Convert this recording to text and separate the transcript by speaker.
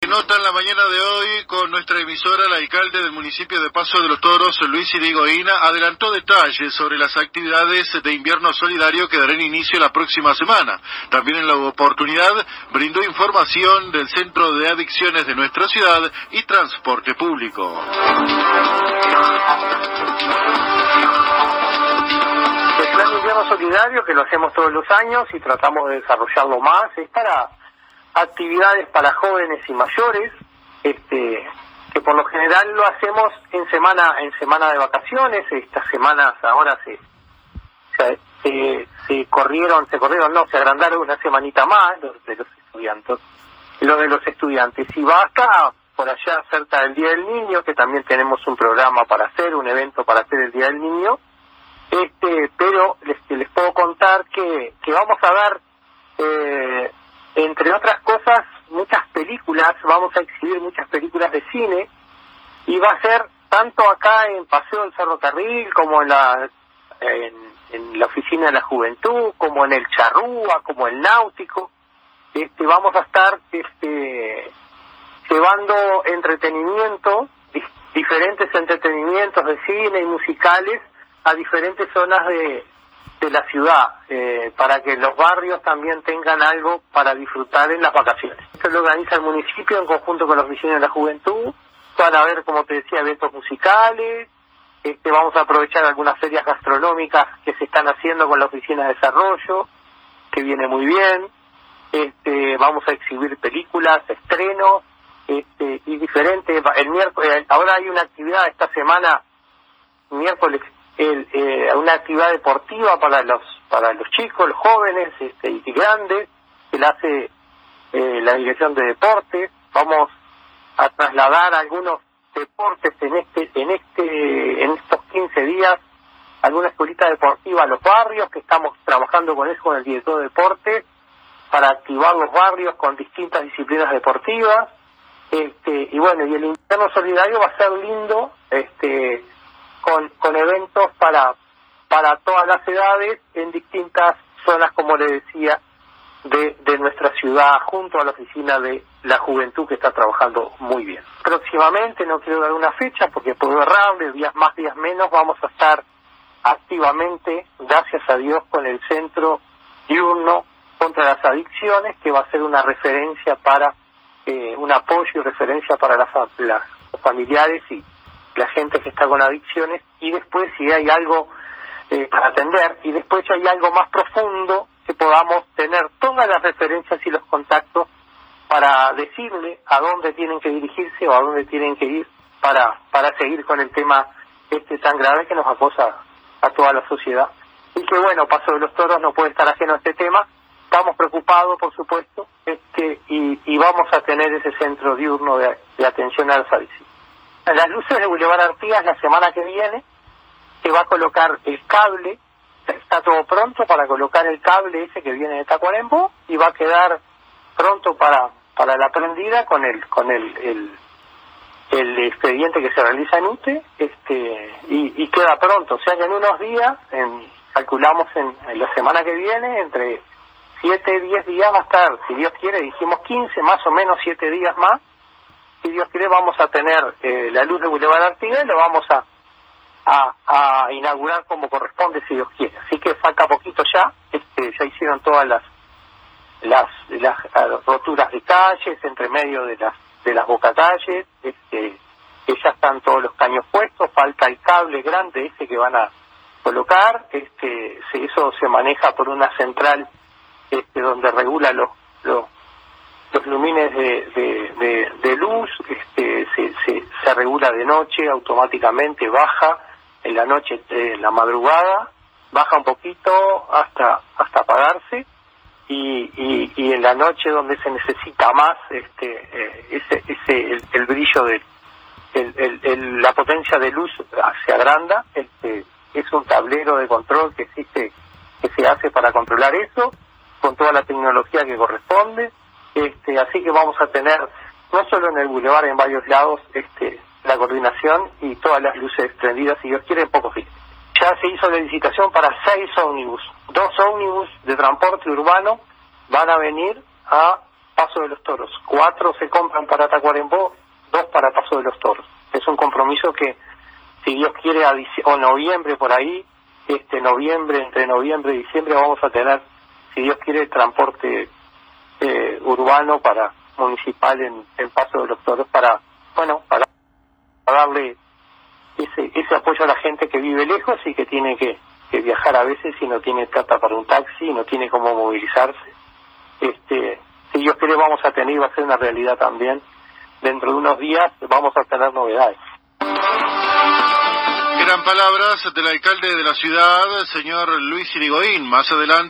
Speaker 1: nota en la mañana de hoy con nuestra emisora, el alcalde del municipio de Paso de los Toros, Luis Irigoyen, adelantó detalles sobre las actividades de invierno solidario que darán inicio la próxima semana. También en la oportunidad brindó información del Centro de Adicciones de nuestra ciudad y transporte público.
Speaker 2: El plan de invierno solidario, que lo hacemos todos los años y tratamos de desarrollarlo más, es para actividades para jóvenes y mayores, que por lo general lo hacemos en semana de vacaciones. Estas semanas ahora se agrandaron una semanita más los de los estudiantes, y va acá por allá cerca del Día del Niño, que también tenemos un programa para hacer, un evento para hacer el Día del Niño, pero les puedo contar que vamos a dar entre otras cosas, muchas películas, vamos a exhibir muchas películas de cine, y va a ser tanto acá en Paseo del Ferrocarril, como en la Oficina de la Juventud, como en el Charrúa, como el Náutico. Vamos a estar llevando entretenimiento, diferentes entretenimientos de cine y musicales a diferentes zonas de la ciudad, para que los barrios también tengan algo para disfrutar en las vacaciones. Esto lo organiza el municipio en conjunto con la Oficina de la Juventud. Van a haber, como te decía, eventos musicales. Vamos a aprovechar algunas ferias gastronómicas que se están haciendo con la Oficina de Desarrollo, que viene muy bien. Vamos a exhibir películas, estrenos, y diferentes. El miércoles, ahora hay una actividad esta semana, miércoles, una actividad deportiva para los chicos, los jóvenes y grandes, que la hace la Dirección de Deportes. Vamos a trasladar algunos deportes en estos 15 días, alguna escuelita deportiva a los barrios, que estamos trabajando con eso, con el director de deportes, para activar los barrios con distintas disciplinas deportivas. Y bueno, y el invierno solidario va a ser lindo, con eventos para todas las edades en distintas zonas, como le decía, de nuestra ciudad, junto a la Oficina de la Juventud, que está trabajando muy bien. Próximamente, no quiero dar una fecha porque puedo errarle, días más, días menos, vamos a estar activamente, gracias a Dios, con el Centro Diurno contra las Adicciones, que va a ser una referencia para un apoyo y referencia para los familiares y la gente que está con adicciones. Y después, si hay algo para atender, y después si hay algo más profundo, que podamos tener todas las referencias y los contactos para decirle a dónde tienen que dirigirse o a dónde tienen que ir para seguir con el tema tan grave que nos acosa a toda la sociedad. Y que bueno, Paso de los Toros no puede estar ajeno a este tema. Estamos preocupados, por supuesto, y vamos a tener ese centro diurno de atención a las adicciones. En las luces de Boulevard Artigas, la semana que viene, se va a colocar el cable. Está todo pronto para colocar el cable ese que viene de Tacuarembó, y va a quedar pronto para la prendida con el expediente que se realiza en UTE, y queda pronto. O sea que en unos días, calculamos en la semana que viene, entre 7 y 10 días va a estar, si Dios quiere, dijimos 15, más o menos 7 días más, si Dios quiere, vamos a tener la luz de Boulevard Artigas, y lo vamos a inaugurar como corresponde, si Dios quiere. Así que falta poquito ya. Ya hicieron todas las roturas de calles, entre medio de las bocacalles, que ya están todos los caños puestos. Falta el cable grande ese que van a colocar. Eso se maneja por una central donde regula los lumines de luz. Se regula de noche, automáticamente baja en la noche, en la madrugada, baja un poquito hasta apagarse, y en la noche, donde se necesita más el brillo la potencia de luz se agranda. Es un tablero de control que existe, que se hace para controlar eso, con toda la tecnología que corresponde. Así que vamos a tener, no solo en el bulevar, en varios lados, la coordinación y todas las luces prendidas, si Dios quiere, en pocos días. Ya se hizo la licitación para 6 ómnibus. 2 ómnibus de transporte urbano van a venir a Paso de los Toros. 4 se compran para Tacuarembó, 2 para Paso de los Toros. Es un compromiso que, si Dios quiere, o noviembre por ahí, entre noviembre y diciembre vamos a tener, si Dios quiere, transporte urbano para municipal en Paso de los Toros para darle ese apoyo a la gente que vive lejos y que tiene que viajar a veces y no tiene plata para un taxi, no tiene cómo movilizarse. Si Dios quiere, vamos a tener, va a ser una realidad también, dentro de unos días vamos a tener novedades.
Speaker 1: Eran palabras del alcalde de la ciudad, señor Luis Irigoyen. Más adelante